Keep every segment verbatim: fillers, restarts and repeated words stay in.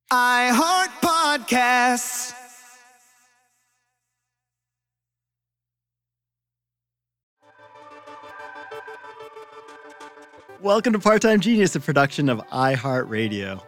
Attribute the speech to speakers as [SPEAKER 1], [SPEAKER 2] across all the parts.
[SPEAKER 1] I Heart Podcasts.
[SPEAKER 2] Welcome to Part-Time Genius, a production of iHeartRadio.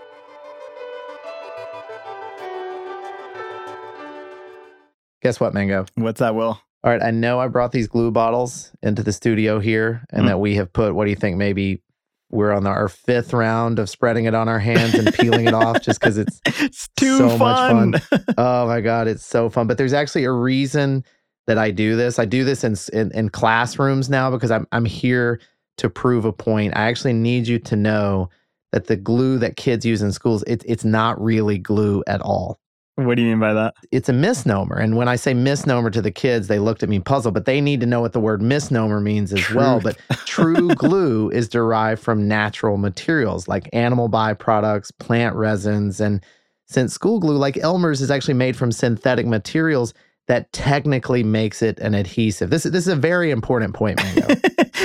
[SPEAKER 3] Guess what, Mango?
[SPEAKER 2] What's that, Will?
[SPEAKER 3] All right, I know I brought these glue bottles into the studio here and mm. that we have put, what do you think, maybe we're on our fifth round of spreading it on our hands and peeling it off just because it's,
[SPEAKER 2] it's too
[SPEAKER 3] so
[SPEAKER 2] fun.
[SPEAKER 3] much fun. Oh my God, it's so fun. But there's actually a reason that I do this. I do this in in, in classrooms now because I'm I'm here to prove a point. I actually need you to know that the glue that kids use in schools, it, it's not really glue at all.
[SPEAKER 2] What do you mean by that?
[SPEAKER 3] It's a misnomer. And when I say misnomer to the kids, they looked at me puzzled, but they need to know what the word misnomer means as Truth. well. But true glue is derived from natural materials like animal byproducts, plant resins. And since school glue, like Elmer's, is actually made from synthetic materials, that technically makes it an adhesive. This, this is a very important point, Mango.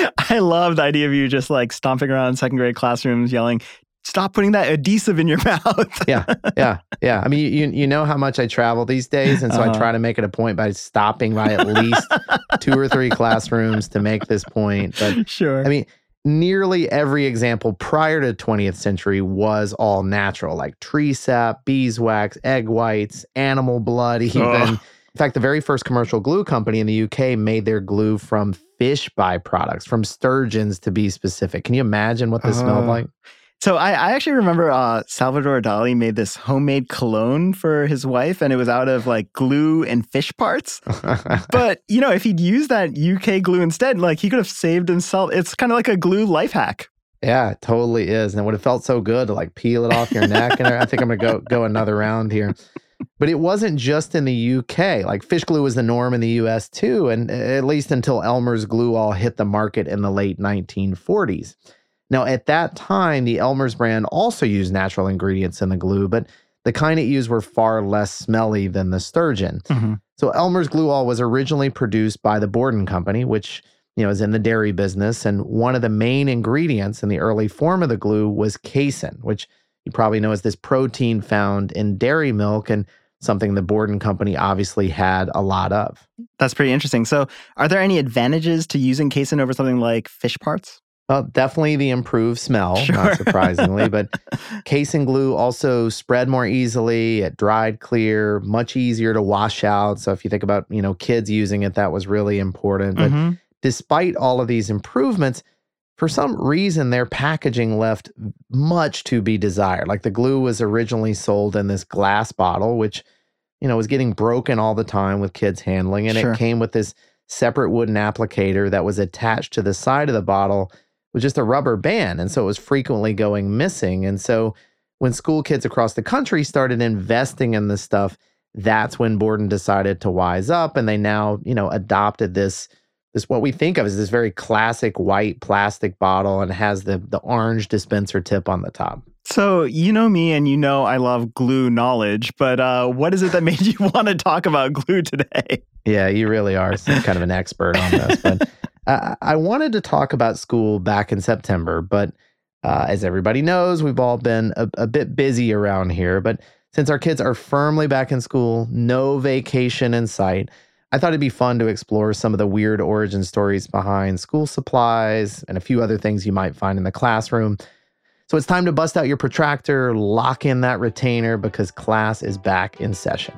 [SPEAKER 2] I love the idea of you just like stomping around second grade classrooms yelling, stop putting that adhesive in your mouth.
[SPEAKER 3] yeah, yeah, yeah. I mean, you you know how much I travel these days, and so uh-huh. I try to make it a point by stopping by at least two or three classrooms to make this point. But
[SPEAKER 2] sure.
[SPEAKER 3] I mean, nearly every example prior to the twentieth century was all natural, like tree sap, beeswax, egg whites, animal blood even. Oh. In fact, the very first commercial glue company in the U K made their glue from fish byproducts, from sturgeons to be specific. Can you imagine what this uh. smelled like?
[SPEAKER 2] So I, I actually remember uh, Salvador Dali made this homemade cologne for his wife, and it was out of like glue and fish parts. But, you know, if he'd used that U K glue instead, like he could have saved himself. It's kind of like a glue life hack.
[SPEAKER 3] Yeah, it totally is. And it would have felt so good to like peel it off your neck. And I think I'm going to go go another round here. But it wasn't just in the U K. Like fish glue was the norm in the U S too, and at least until Elmer's glue all hit the market in the late nineteen forties. Now, at that time, the Elmer's brand also used natural ingredients in the glue, but the kind it used were far less smelly than the sturgeon. Mm-hmm. So Elmer's Glue All was originally produced by the Borden Company, which, you know, is in the dairy business. And one of the main ingredients in the early form of the glue was casein, which you probably know is this protein found in dairy milk and something the Borden Company obviously had a lot of.
[SPEAKER 2] That's pretty interesting. So are there any advantages to using casein over something like fish parts?
[SPEAKER 3] Well, definitely the improved smell, sure. Not surprisingly, but casein glue also spread more easily, it dried clear, much easier to wash out. So if you think about, you know, kids using it, that was really important. But mm-hmm. despite all of these improvements, for some reason, their packaging left much to be desired. Like the glue was originally sold in this glass bottle, which, you know, was getting broken all the time with kids handling. And sure. it came with this separate wooden applicator that was attached to the side of the bottle was just a rubber band. And so it was frequently going missing. And so when school kids across the country started investing in this stuff, that's when Borden decided to wise up. And they now, you know, adopted this, this what we think of as this very classic white plastic bottle and has the, the orange dispenser tip on the top.
[SPEAKER 2] So you know me and you know I love glue knowledge, but uh, what is it that made you want to talk about glue today?
[SPEAKER 3] Yeah, you really are kind of an expert on this. But uh, I wanted to talk about school back in September, but uh, as everybody knows, we've all been a, a bit busy around here. But since our kids are firmly back in school, no vacation in sight, I thought it'd be fun to explore some of the weird origin stories behind school supplies and a few other things you might find in the classroom. So it's time to bust out your protractor, lock in that retainer, because class is back in session.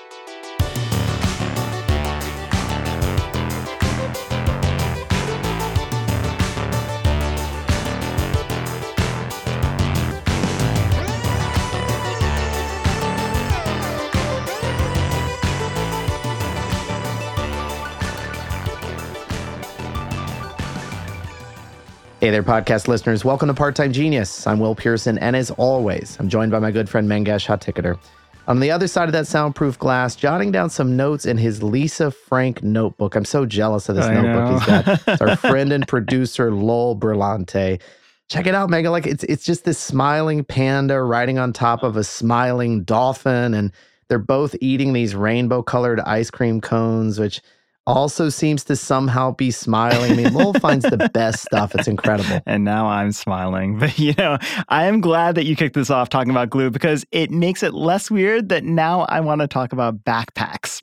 [SPEAKER 3] Hey there, podcast listeners. Welcome to Part-Time Genius. I'm Will Pearson, and as always, I'm joined by my good friend Mangesh Hattikudur. On the other side of that soundproof glass, jotting down some notes in his Lisa Frank notebook. I'm so jealous of this I notebook know. he's got. It's our friend and producer, Lowell Brillante. Check it out, Megan. Like it's it's just this smiling panda riding on top of a smiling dolphin, and they're both eating these rainbow-colored ice cream cones, which also seems to somehow be smiling. I mean, Lowell finds the best stuff. It's incredible.
[SPEAKER 2] And now I'm smiling. But, you know, I am glad that you kicked this off talking about glue because it makes it less weird that now I want to talk about backpacks.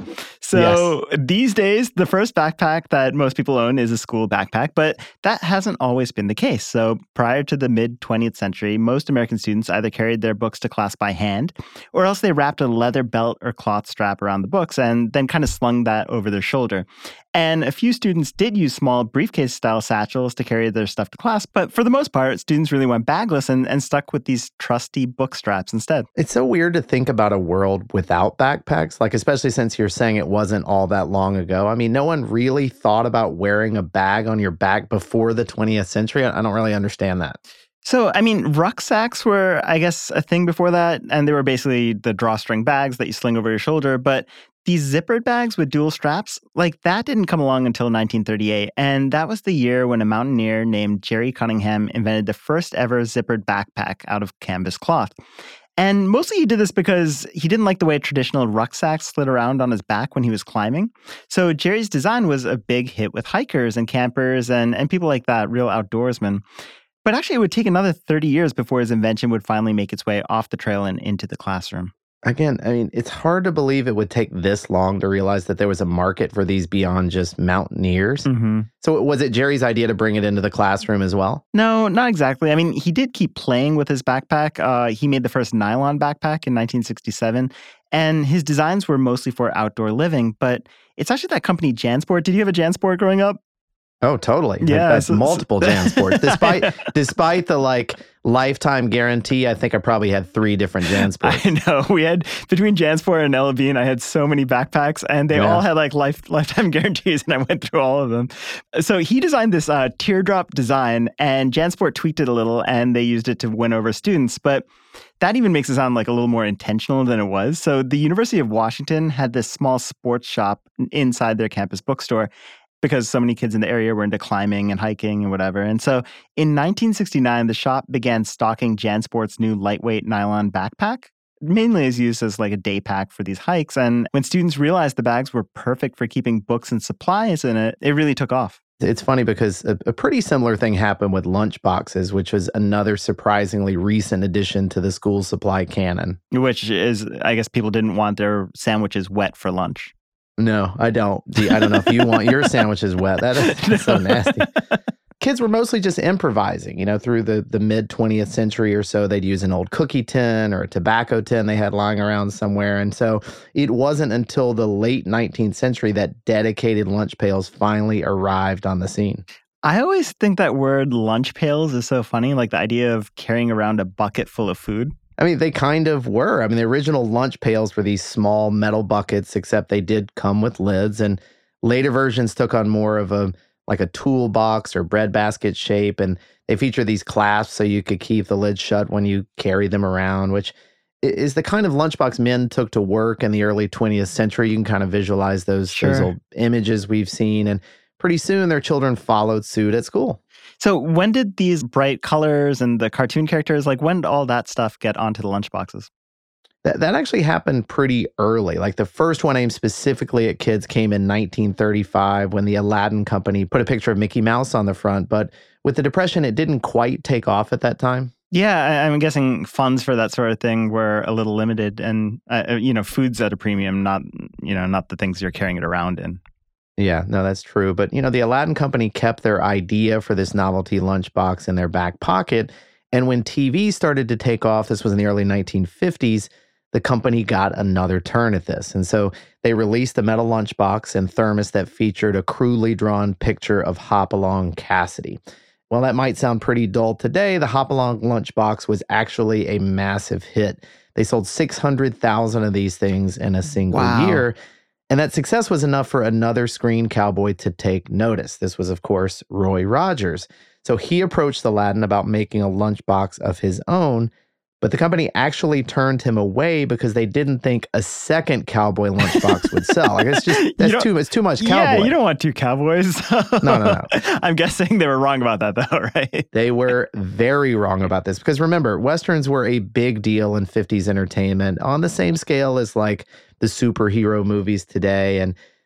[SPEAKER 2] So yes. These days, the first backpack that most people own is a school backpack, but that hasn't always been the case. So prior to the mid-twentieth century, most American students either carried their books to class by hand, or else they wrapped a leather belt or cloth strap around the books and then kind of slung that over their shoulder. And a few students did use small briefcase-style satchels to carry their stuff to class, but for the most part, students really went bagless and, and stuck with these trusty book straps instead.
[SPEAKER 3] It's so weird to think about a world without backpacks, like especially since you're saying it wasn't all that long ago. I mean, no one really thought about wearing a bag on your back before the twentieth century. I don't really understand that.
[SPEAKER 2] So, I mean, rucksacks were, I guess, a thing before that, and they were basically the drawstring bags that you sling over your shoulder, but these zippered bags with dual straps, like that didn't come along until nineteen thirty-eight, and that was the year when a mountaineer named Jerry Cunningham invented the first ever zippered backpack out of canvas cloth. And mostly he did this because he didn't like the way traditional rucksacks slid around on his back when he was climbing. So Jerry's design was a big hit with hikers and campers and, and people like that, real outdoorsmen. But actually, it would take another thirty years before his invention would finally make its way off the trail and into the classroom.
[SPEAKER 3] Again, I mean, it's hard to believe it would take this long to realize that there was a market for these beyond just mountaineers.
[SPEAKER 2] Mm-hmm.
[SPEAKER 3] So was it Jerry's idea to bring it into the classroom as well?
[SPEAKER 2] No, not exactly. I mean, he did keep playing with his backpack. Uh, he made the first nylon backpack in nineteen sixty-seven, and his designs were mostly for outdoor living. But it's actually that company JanSport. Did you have a JanSport growing up?
[SPEAKER 3] Oh, totally.
[SPEAKER 2] Yeah,
[SPEAKER 3] that's
[SPEAKER 2] so,
[SPEAKER 3] multiple JanSports. Despite despite the like lifetime guarantee, I think I probably had three different JanSports.
[SPEAKER 2] I know. We had between JanSport and Ella Bean, I had so many backpacks, and they yeah. all had like life lifetime guarantees, and I went through all of them. So he designed this uh, teardrop design, and JanSport tweaked it a little, and they used it to win over students. But that even makes it sound like a little more intentional than it was. So the University of Washington had this small sports shop inside their campus bookstore, because so many kids in the area were into climbing and hiking and whatever. And so in nineteen sixty-nine, the shop began stocking JanSport's new lightweight nylon backpack, mainly as used as like a day pack for these hikes. And when students realized the bags were perfect for keeping books and supplies in it, it really took off.
[SPEAKER 3] It's funny because a, a pretty similar thing happened with lunch boxes, which was another surprisingly recent addition to the school supply canon.
[SPEAKER 2] Which is, I guess people didn't want their sandwiches wet for lunch.
[SPEAKER 3] No, I don't. I don't know if you want your sandwiches wet. That is no. so nasty. Kids were mostly just improvising, you know, through the, the mid-twentieth century or so. They'd use an old cookie tin or a tobacco tin they had lying around somewhere. And so it wasn't until the late nineteenth century that dedicated lunch pails finally arrived on the scene.
[SPEAKER 2] I always think that word lunch pails is so funny, like the idea of carrying around a bucket full of food.
[SPEAKER 3] I mean, they kind of were. I mean, the original lunch pails were these small metal buckets, except they did come with lids. And later versions took on more of a like a toolbox or breadbasket shape. And they feature these clasps so you could keep the lid shut when you carry them around, which is the kind of lunchbox men took to work in the early twentieth century. You can kind of visualize those,
[SPEAKER 2] sure.
[SPEAKER 3] those old images we've seen. And pretty soon their children followed suit at school.
[SPEAKER 2] So when did these bright colors and the cartoon characters, like when did all that stuff get onto the lunchboxes?
[SPEAKER 3] That, that actually happened pretty early. Like the first one aimed specifically at kids came in nineteen thirty-five when the Aladdin Company put a picture of Mickey Mouse on the front. But with the Depression, it didn't quite take off at that time.
[SPEAKER 2] Yeah, I'm guessing funds for that sort of thing were a little limited, and uh, you know, food's at a premium, not you know, not the things you're carrying it around in.
[SPEAKER 3] Yeah, no, that's true. But, you know, the Aladdin Company kept their idea for this novelty lunchbox in their back pocket. And when T V started to take off, this was in the early nineteen fifties, the company got another turn at this. And so they released a metal lunchbox and thermos that featured a crudely drawn picture of Hopalong Cassidy. While that might sound pretty dull today, the Hopalong lunchbox was actually a massive hit. They sold six hundred thousand of these things in a single
[SPEAKER 2] wow.
[SPEAKER 3] year. And that success was enough for another screen cowboy to take notice. This was, of course, Roy Rogers. So he approached Aladdin about making a lunchbox of his own, but the company actually turned him away because they didn't think a second cowboy lunchbox would sell. Like it's just that's too it's too much cowboy.
[SPEAKER 2] Yeah, you don't want two cowboys.
[SPEAKER 3] no, no, no.
[SPEAKER 2] I'm guessing they were wrong about that, though, right?
[SPEAKER 3] They were very wrong about this because remember, Westerns were a big deal in fifties entertainment on the same scale as like the superhero movies today. And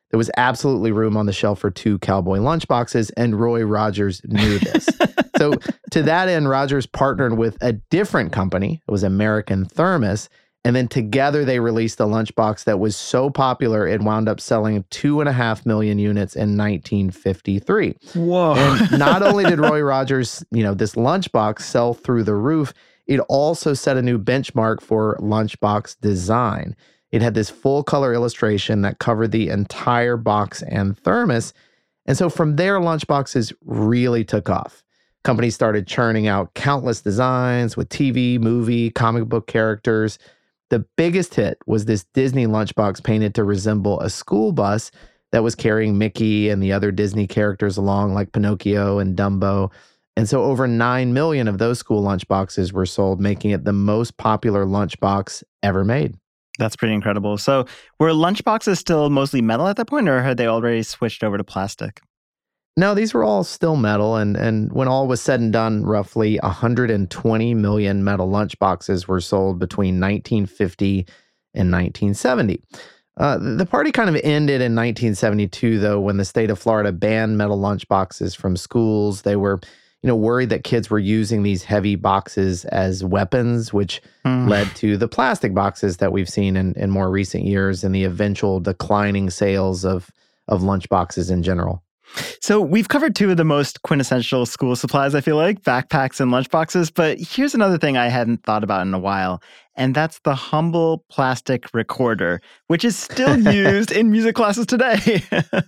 [SPEAKER 3] There was absolutely room on the shelf for two cowboy lunchboxes, and Roy Rogers knew this. So to that end, Rogers partnered with a different company. It was American Thermos. And then together they released a lunchbox that was so popular, it wound up selling two and a half million units in nineteen fifty-three.
[SPEAKER 2] Whoa.
[SPEAKER 3] And not only did Roy Rogers, you know, this lunchbox sell through the roof, it also set a new benchmark for lunchbox design. It had this full color illustration that covered the entire box and thermos. And so from there, lunchboxes really took off. Companies started churning out countless designs with T V, movie, comic book characters. The biggest hit was this Disney lunchbox painted to resemble a school bus that was carrying Mickey and the other Disney characters along, like Pinocchio and Dumbo. And so over nine million of those school lunchboxes were sold, making it the most popular lunchbox ever made.
[SPEAKER 2] That's pretty incredible. So were lunchboxes still mostly metal at that point, or had they already switched over to plastic?
[SPEAKER 3] No, these were all still metal, and, and when all was said and done, roughly one hundred twenty million metal lunchboxes were sold between nineteen fifty and nineteen seventy. Uh, the party kind of ended in nineteen seventy-two, though, when the state of Florida banned metal lunchboxes from schools. They were, you know, worried that kids were using these heavy boxes as weapons, which mm. led to the plastic boxes that we've seen in, in more recent years and the eventual declining sales of, of lunchboxes in general.
[SPEAKER 2] So we've covered two of the most quintessential school supplies, I feel like, backpacks and lunchboxes. But here's another thing I hadn't thought about in a while, and that's the humble plastic recorder, which is still used in music classes today.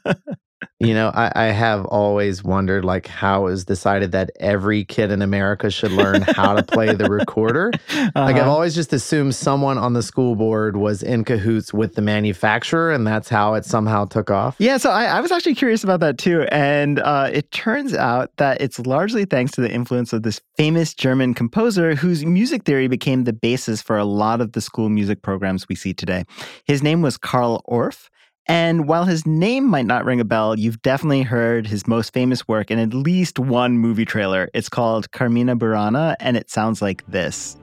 [SPEAKER 3] You know, I, I have always wondered, like, how it was decided that every kid in America should learn how to play the recorder. Uh-huh. Like, I've always just assumed someone on the school board was in cahoots with the manufacturer, and that's how it somehow took off.
[SPEAKER 2] Yeah, so I, I was actually curious about that, too. And uh, it turns out that it's largely thanks to the influence of this famous German composer whose music theory became the basis for a lot of the school music programs we see today. His name was Carl Orff. And while his name might not ring a bell, you've definitely heard his most famous work in at least one movie trailer. It's called Carmina Burana, and it sounds like this.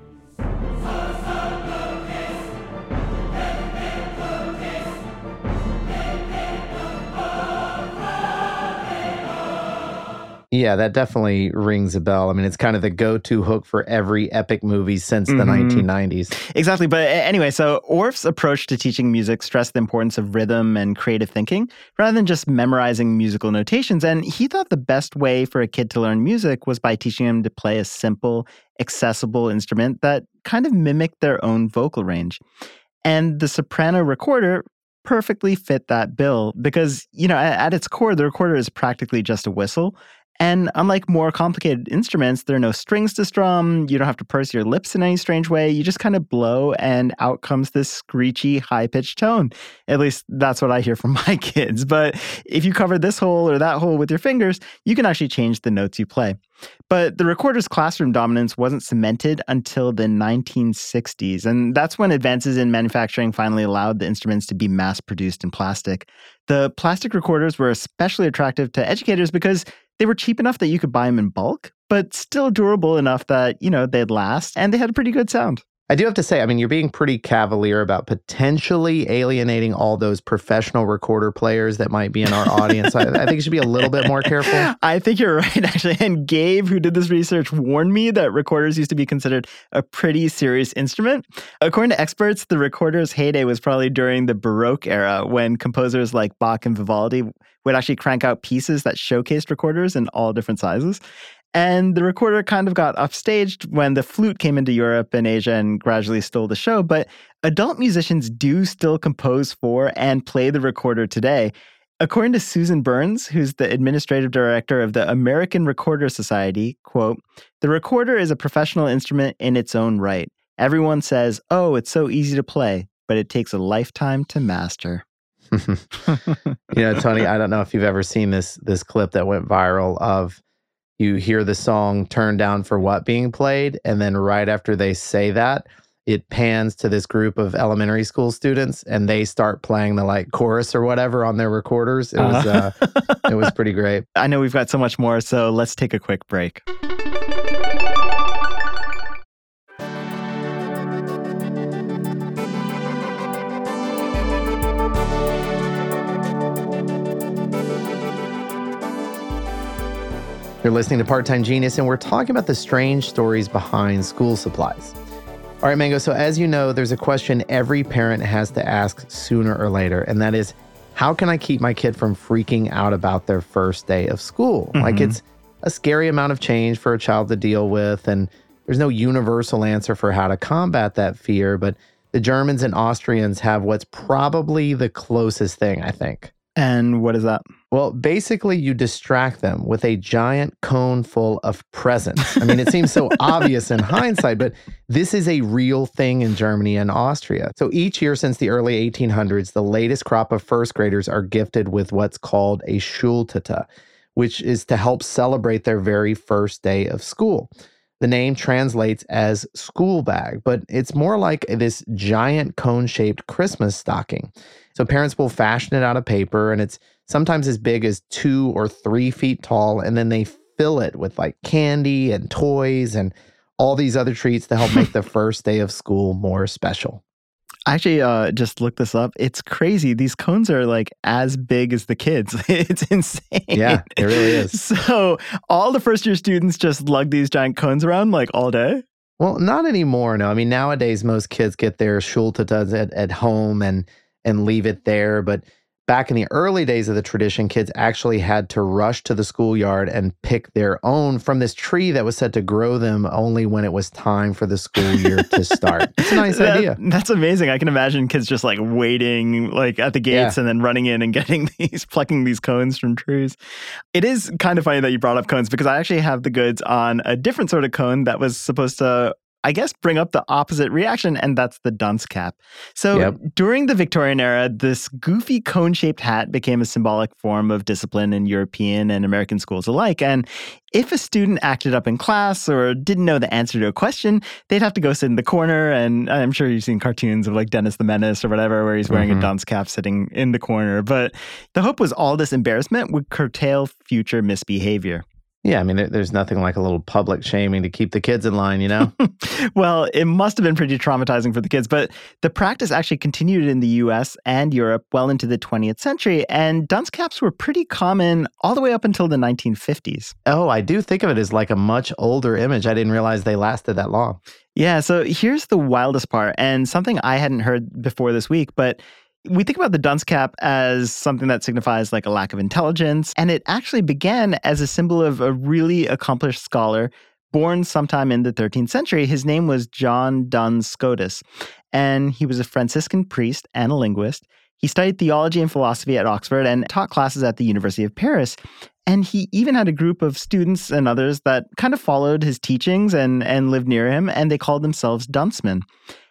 [SPEAKER 3] Yeah, that definitely rings a bell. I mean, it's kind of the go-to hook for every epic movie since
[SPEAKER 2] mm-hmm.
[SPEAKER 3] the nineteen nineties.
[SPEAKER 2] Exactly. But anyway, so Orff's approach to teaching music stressed the importance of rhythm and creative thinking rather than just memorizing musical notations. And he thought the best way for a kid to learn music was by teaching him to play a simple, accessible instrument that kind of mimicked their own vocal range. And the soprano recorder perfectly fit that bill because, you know, at, at its core, the recorder is practically just a whistle. And unlike more complicated instruments, there are no strings to strum. You don't have to purse your lips in any strange way. You just kind of blow, and out comes this screechy, high-pitched tone. At least that's what I hear from my kids. But if you cover this hole or that hole with your fingers, you can actually change the notes you play. But the recorder's classroom dominance wasn't cemented until the nineteen sixties. And that's when advances in manufacturing finally allowed the instruments to be mass-produced in plastic. The plastic recorders were especially attractive to educators because they were cheap enough that you could buy them in bulk, but still durable enough that, you know, they'd last, and they had a pretty good sound.
[SPEAKER 3] I do have to say, I mean, you're being pretty cavalier about potentially alienating all those professional recorder players that might be in our audience. I, I think you should be a little bit more careful.
[SPEAKER 2] I think you're right, actually. And Gabe, who did this research, warned me that recorders used to be considered a pretty serious instrument. According to experts, the recorder's heyday was probably during the Baroque era, when composers like Bach and Vivaldi would actually crank out pieces that showcased recorders in all different sizes. And the recorder kind of got upstaged when the flute came into Europe and Asia and gradually stole the show. But adult musicians do still compose for and play the recorder today. According to Susan Burns, who's the administrative director of the American Recorder Society, quote, "The recorder is a professional instrument in its own right. Everyone says, oh, it's so easy to play, but it takes a lifetime to master."
[SPEAKER 3] You know, Tony, I don't know if you've ever seen this this clip that went viral of you hear the song Turn Down for What being played, and then right after they say that, it pans to this group of elementary school students, and they start playing the like chorus or whatever on their recorders. It was uh, it was pretty great.
[SPEAKER 2] I know we've got so much more, so let's take a quick break.
[SPEAKER 3] You're listening to Part-Time Genius, and we're talking about the strange stories behind school supplies. All right, Mango, so as you know, there's a question every parent has to ask sooner or later, and that is, how can I keep my kid from freaking out about their first day of school? Mm-hmm. Like, it's a scary amount of change for a child to deal with, and there's no universal answer for how to combat that fear, but the Germans and Austrians have what's probably the closest thing, I think.
[SPEAKER 2] And what is that?
[SPEAKER 3] Well, basically, you distract them with a giant cone full of presents. I mean, it seems so obvious in hindsight, but this is a real thing in Germany and Austria. So each year since the early eighteen hundreds, the latest crop of first graders are gifted with what's called a Schultüte, which is to help celebrate their very first day of school. The name translates as school bag, but it's more like this giant cone-shaped Christmas stocking. So parents will fashion it out of paper, and it's sometimes as big as two or three feet tall, and then they fill it with like candy and toys and all these other treats to help make the first day of school more special.
[SPEAKER 2] I actually uh, just looked this up. It's crazy. These cones are like as big as the kids. It's insane.
[SPEAKER 3] Yeah, it really is.
[SPEAKER 2] So all the first year students just lug these giant cones around like all day?
[SPEAKER 3] Well, not anymore, no. I mean, nowadays, most kids get their Schultütes at, at home and and leave it there. But back in the early days of the tradition, kids actually had to rush to the schoolyard and pick their own from this tree that was set to grow them only when it was time for the school year to start. It's a nice
[SPEAKER 2] that,
[SPEAKER 3] idea.
[SPEAKER 2] That's amazing. I can imagine kids just like waiting like at the gates
[SPEAKER 3] Yeah.
[SPEAKER 2] and then running in and getting these, plucking these cones from trees. It is kind of funny that you brought up cones because I actually have the goods on a different sort of cone that was supposed to, I guess, bring up the opposite reaction, and that's the dunce cap. So
[SPEAKER 3] Yep.
[SPEAKER 2] during the Victorian era, this goofy cone-shaped hat became a symbolic form of discipline in European and American schools alike. And if a student acted up in class or didn't know the answer to a question, they'd have to go sit in the corner. And I'm sure you've seen cartoons of like Dennis the Menace or whatever, where he's wearing
[SPEAKER 3] Mm-hmm.
[SPEAKER 2] a dunce cap sitting in the corner. But the hope was all this embarrassment would curtail future misbehavior.
[SPEAKER 3] Yeah, I mean, there, there's nothing like a little public shaming to keep the kids in line, you know?
[SPEAKER 2] Well, it must have been pretty traumatizing for the kids, but the practice actually continued in the U S and Europe well into the twentieth century, and dunce caps were pretty common all the way up until the nineteen fifties.
[SPEAKER 3] Oh, I do think of it as like a much older image. I didn't realize they lasted that long.
[SPEAKER 2] Yeah, so here's the wildest part, and something I hadn't heard before this week, but we think about the dunce cap as something that signifies like a lack of intelligence, and it actually began as a symbol of a really accomplished scholar born sometime in the thirteenth century. His name was John Duns Scotus, and he was a Franciscan priest and a linguist. He studied theology and philosophy at Oxford and taught classes at the University of Paris. And he even had a group of students and others that kind of followed his teachings and, and lived near him, and they called themselves duncemen.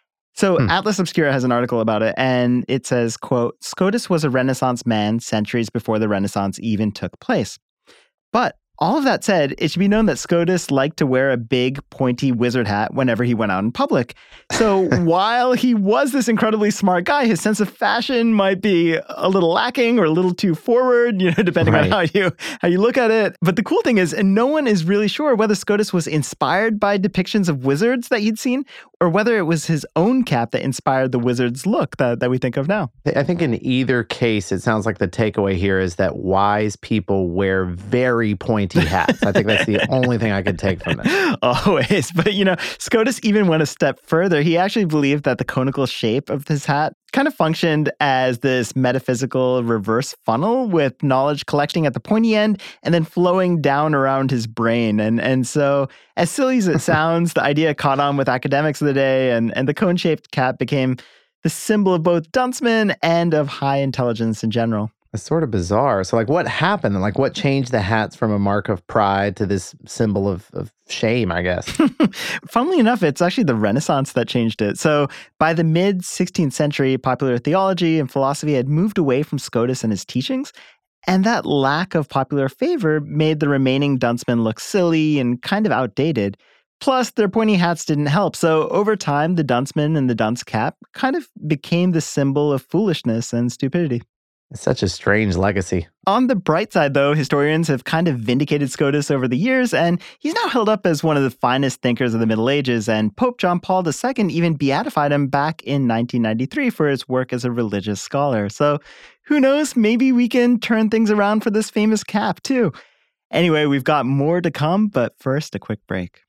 [SPEAKER 2] So hmm. Atlas Obscura has an article about it, and it says, quote, Scotus was a Renaissance man centuries before the Renaissance even took place. But all of that said, it should be known that Scotus liked to wear a big, pointy wizard hat whenever he went out in public. So while he was this incredibly smart guy, his sense of fashion might be a little lacking or a little too forward, you know, depending right. on how you how you look at it. But the cool thing is, and no one is really sure whether Scotus was inspired by depictions of wizards that he'd seen, or whether it was his own cap that inspired the wizard's look that, that we think of now.
[SPEAKER 3] I think in either case, it sounds like the takeaway here is that wise people wear very pointy hats. I think that's the only thing I could take from it.
[SPEAKER 2] Always. But, you know, Scotus even went a step further. He actually believed that the conical shape of his hat kind of functioned as this metaphysical reverse funnel with knowledge collecting at the pointy end and then flowing down around his brain. And and so, as silly as it sounds, the idea caught on with academics of the day, and, and the cone-shaped cap became the symbol of both duncemen and of high intelligence in general.
[SPEAKER 3] It's sort of bizarre. So, like, what happened? Like, what changed the hats from a mark of pride to this symbol of, of shame, I guess?
[SPEAKER 2] Funnily enough, it's actually the Renaissance that changed it. So, by the mid-sixteenth century, popular theology and philosophy had moved away from Scotus and his teachings, and that lack of popular favor made the remaining duncemen look silly and kind of outdated. Plus, their pointy hats didn't help. So, over time, the dunceman and the dunce cap kind of became the symbol of foolishness and stupidity.
[SPEAKER 3] It's such a strange legacy.
[SPEAKER 2] On the bright side, though, historians have kind of vindicated Scotus over the years, and he's now held up as one of the finest thinkers of the Middle Ages, and Pope John Paul the Second even beatified him back in nineteen ninety-three for his work as a religious scholar. So who knows, maybe we can turn things around for this famous cap, too. Anyway, we've got more to come, but first, a quick break.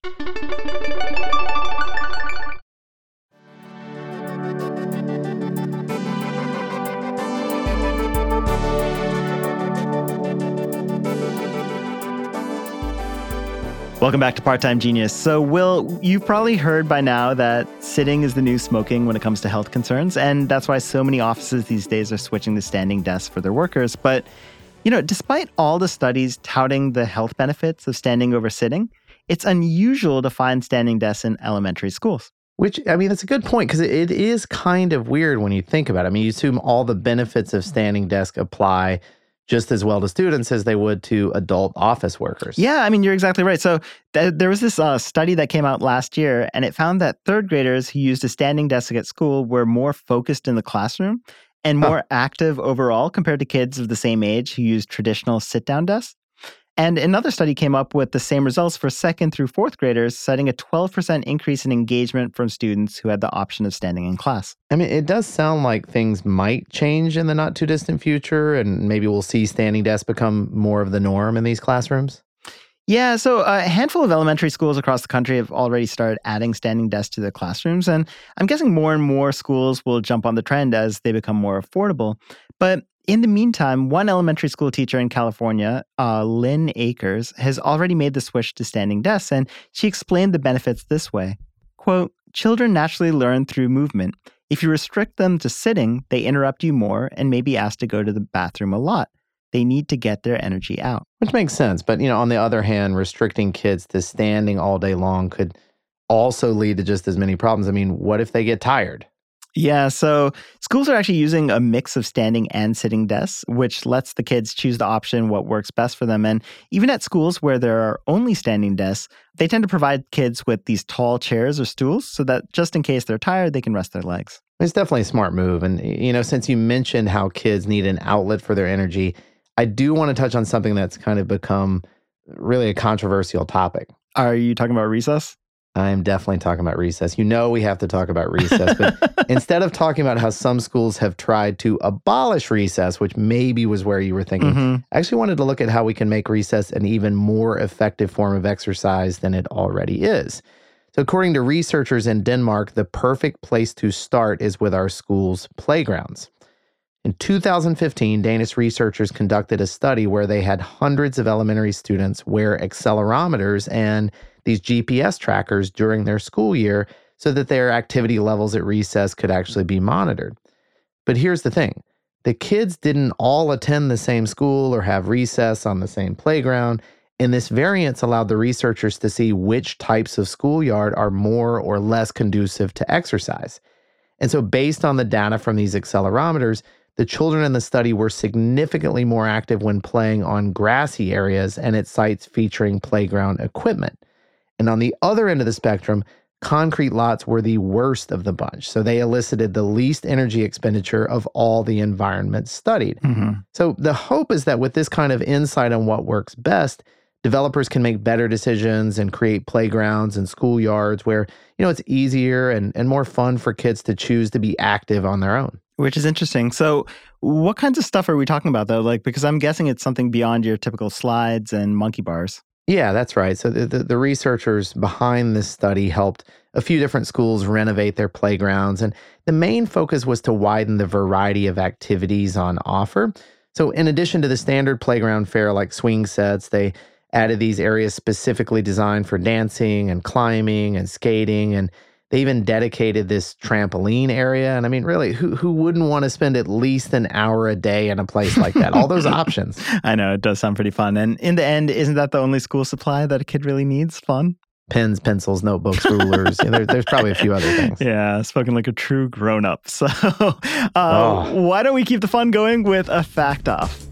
[SPEAKER 2] Welcome back to Part-Time Genius. So, Will, you've probably heard by now that sitting is the new smoking when it comes to health concerns, and that's why so many offices these days are switching to standing desks for their workers. But, you know, despite all the studies touting the health benefits of standing over sitting, it's unusual to find standing desks in elementary schools.
[SPEAKER 3] Which, I mean, that's a good point, because it is kind of weird when you think about it. I mean, you assume all the benefits of standing desk apply just as well to students as they would to adult office workers.
[SPEAKER 2] Yeah, I mean, you're exactly right. So th- there was this uh, study that came out last year, and it found that third graders who used a standing desk at school were more focused in the classroom and more huh. active overall compared to kids of the same age who used traditional sit-down desks. And another study came up with the same results for second through fourth graders, citing a twelve percent increase in engagement from students who had the option of standing in class.
[SPEAKER 3] I mean, it does sound like things might change in the not too distant future, and maybe we'll see standing desks become more of the norm in these classrooms.
[SPEAKER 2] Yeah, so a handful of elementary schools across the country have already started adding standing desks to their classrooms, and I'm guessing more and more schools will jump on the trend as they become more affordable. But in the meantime, one elementary school teacher in California, uh, Lynn Akers, has already made the switch to standing desks, and she explained the benefits this way. Quote, "Children naturally learn through movement. If you restrict them to sitting, they interrupt you more and may be asked to go to the bathroom a lot. They need to get their energy out."
[SPEAKER 3] Which makes sense. But, you know, on the other hand, restricting kids to standing all day long could also lead to just as many problems. I mean, what if they get tired?
[SPEAKER 2] Yeah, so schools are actually using a mix of standing and sitting desks, which lets the kids choose the option what works best for them. And even at schools where there are only standing desks, they tend to provide kids with these tall chairs or stools so that just in case they're tired, they can rest their legs.
[SPEAKER 3] It's definitely a smart move. And, you know, since you mentioned how kids need an outlet for their energy, I do want to touch on something that's kind of become really a controversial topic.
[SPEAKER 2] Are you talking about recess?
[SPEAKER 3] I'm definitely talking about recess. You know we have to talk about recess, but instead of talking about how some schools have tried to abolish recess, which maybe was where you were thinking, mm-hmm. I actually wanted to look at how we can make recess an even more effective form of exercise than it already is. So according to researchers in Denmark, the perfect place to start is with our schools' playgrounds. In two thousand fifteen, Danish researchers conducted a study where they had hundreds of elementary students wear accelerometers and these G P S trackers during their school year so that their activity levels at recess could actually be monitored. But here's the thing. The kids didn't all attend the same school or have recess on the same playground, and this variance allowed the researchers to see which types of schoolyard are more or less conducive to exercise. And so based on the data from these accelerometers, the children in the study were significantly more active when playing on grassy areas and at sites featuring playground equipment. And on the other end of the spectrum, concrete lots were the worst of the bunch. So they elicited the least energy expenditure of all the environments studied. Mm-hmm. So the hope is that with this kind of insight on what works best, developers can make better decisions and create playgrounds and schoolyards where, you know, it's easier and, and more fun for kids to choose to be active on their own.
[SPEAKER 2] Which is interesting. So what kinds of stuff are we talking about, though? Like, because I'm guessing it's something beyond your typical slides and monkey bars.
[SPEAKER 3] Yeah, that's right. So the, the, the researchers behind this study helped a few different schools renovate their playgrounds. And the main focus was to widen the variety of activities on offer. So in addition to the standard playground fare like swing sets, they added these areas specifically designed for dancing and climbing and skating. And they even dedicated this trampoline area. And I mean, really, who who wouldn't want to spend at least an hour a day in a place like that? All those options.
[SPEAKER 2] I know, it does sound pretty fun. And in the end, isn't that the only school supply that a kid really needs? Fun?
[SPEAKER 3] Pens, pencils, notebooks, rulers. Yeah, there, there's probably a few other things.
[SPEAKER 2] Yeah, spoken like a true grown-up. So uh, oh. why don't we keep the fun going with a fact off?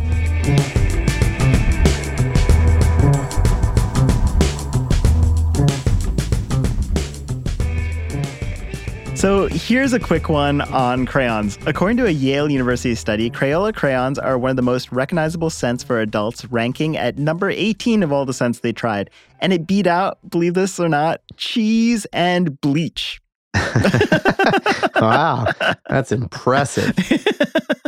[SPEAKER 2] So here's a quick one on crayons. According to a Yale University study, Crayola crayons are one of the most recognizable scents for adults, ranking at number eighteen of all the scents they tried. And it beat out, believe this or not, cheese and bleach.
[SPEAKER 3] Wow, that's impressive.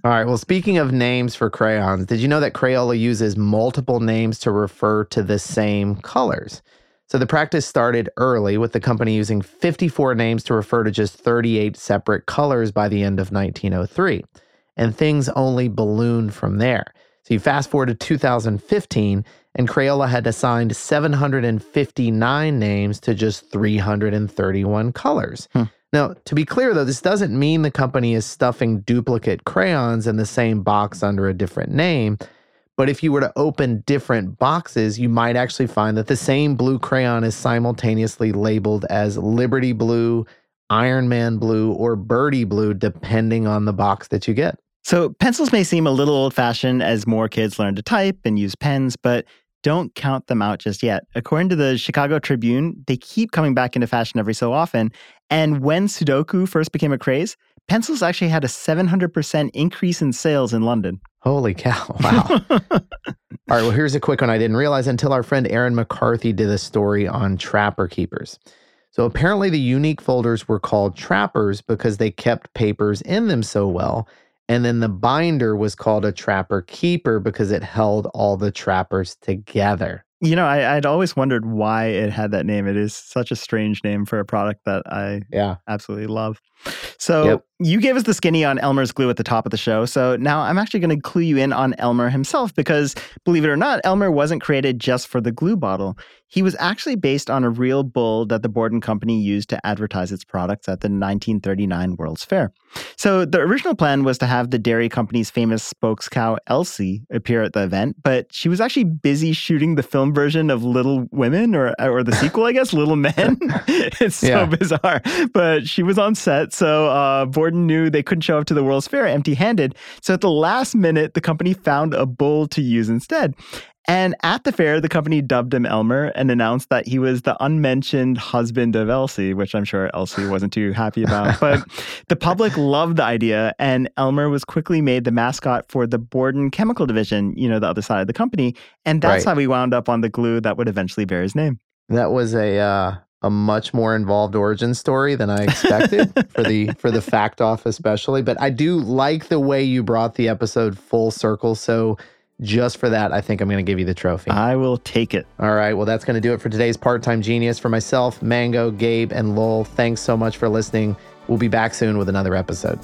[SPEAKER 3] All right. Well, speaking of names for crayons, did you know that Crayola uses multiple names to refer to the same colors? So the practice started early, with the company using fifty-four names to refer to just thirty-eight separate colors by the end of nineteen oh three. And things only ballooned from there. So you fast forward to two thousand fifteen, and Crayola had assigned seven hundred fifty-nine names to just three hundred thirty-one colors. Hmm. Now, to be clear, though, this doesn't mean the company is stuffing duplicate crayons in the same box under a different name. But if you were to open different boxes, you might actually find that the same blue crayon is simultaneously labeled as Liberty Blue, Iron Man Blue, or Birdie Blue, depending on the box that you get.
[SPEAKER 2] So pencils may seem a little old-fashioned as more kids learn to type and use pens, but don't count them out just yet. According to the Chicago Tribune, they keep coming back into fashion every so often. And when Sudoku first became a craze, pencils actually had a seven hundred percent increase in sales in London.
[SPEAKER 3] Holy cow. Wow. All right, well, here's a quick one I didn't realize until our friend Aaron McCarthy did a story on Trapper Keepers. So apparently the unique folders were called Trappers because they kept papers in them so well. And then the binder was called a Trapper Keeper because it held all the trappers together.
[SPEAKER 2] You know, I, I'd always wondered why it had that name. It is such a strange name for a product that I
[SPEAKER 3] yeah.
[SPEAKER 2] absolutely love. So
[SPEAKER 3] yep.
[SPEAKER 2] you gave us the skinny on Elmer's glue at the top of the show. So now I'm actually going to clue you in on Elmer himself because, believe it or not, Elmer wasn't created just for the glue bottle. He was actually based on a real bull that the Borden Company used to advertise its products at the nineteen thirty-nine World's Fair. So the original plan was to have the dairy company's famous spokescow, Elsie, appear at the event, but she was actually busy shooting the film version of Little Women, or or the sequel, I guess, Little Men. It's so yeah. bizarre. But she was on set, so uh, Borden knew they couldn't show up to the World's Fair empty-handed. So at the last minute, the company found a bull to use instead. And at the fair, the company dubbed him Elmer and announced that he was the unmentioned husband of Elsie, which I'm sure Elsie wasn't too happy about. But the public loved the idea, and Elmer was quickly made the mascot for the Borden Chemical Division, you know, the other side of the company. And that's right. how we wound up on the glue that would eventually bear his name.
[SPEAKER 3] That was a uh, a much more involved origin story than I expected for the for the fact off especially. But I do like the way you brought the episode full circle. So just for that, I think I'm going to give you the trophy.
[SPEAKER 2] I will take it.
[SPEAKER 3] All right. Well, that's going to do it for today's Part-Time Genius. For myself, Mango, Gabe, and Lowell, thanks so much for listening. We'll be back soon with another episode.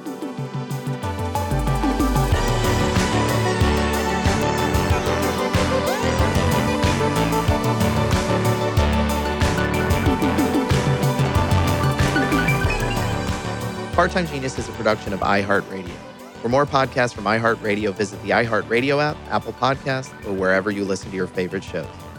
[SPEAKER 3] Part-Time Genius is a production of iHeartRadio. For more podcasts from iHeartRadio, visit the iHeartRadio app, Apple Podcasts, or wherever you listen to your favorite shows.